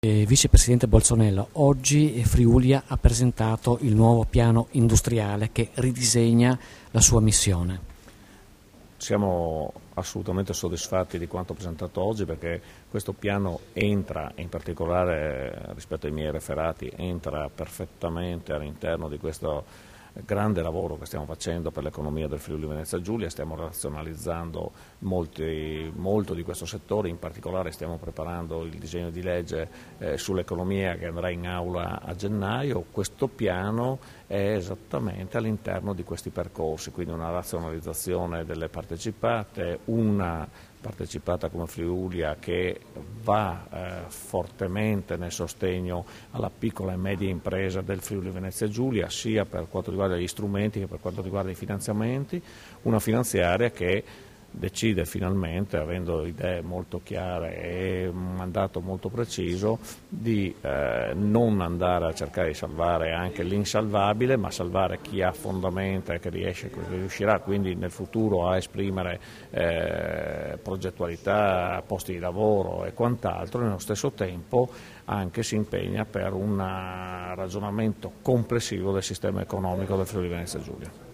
Vicepresidente Bolsonello, oggi Friulia ha presentato il nuovo piano industriale che ridisegna la sua missione. Siamo assolutamente soddisfatti di quanto presentato oggi perché questo piano entra, in particolare rispetto ai miei referati, entra perfettamente all'interno di questo grande lavoro che stiamo facendo per l'economia del Friuli Venezia Giulia. Stiamo razionalizzando molto di questo settore, in particolare stiamo preparando il disegno di legge sull'economia che andrà in aula a gennaio. Questo piano è esattamente all'interno di questi percorsi, quindi una razionalizzazione delle partecipate, una partecipata come Friulia che va fortemente nel sostegno alla piccola e media impresa del Friuli Venezia Giulia, sia per quanto riguarda gli strumenti che per quanto riguarda i finanziamenti, una finanziaria che decide finalmente, avendo idee molto chiare e un mandato molto preciso, di non andare a cercare di salvare anche l'insalvabile, ma salvare chi ha fondamenta e che riuscirà quindi nel futuro a esprimere progettualità, posti di lavoro e quant'altro. Nello stesso tempo anche si impegna per un ragionamento complessivo del sistema economico del Friuli Venezia Giulia.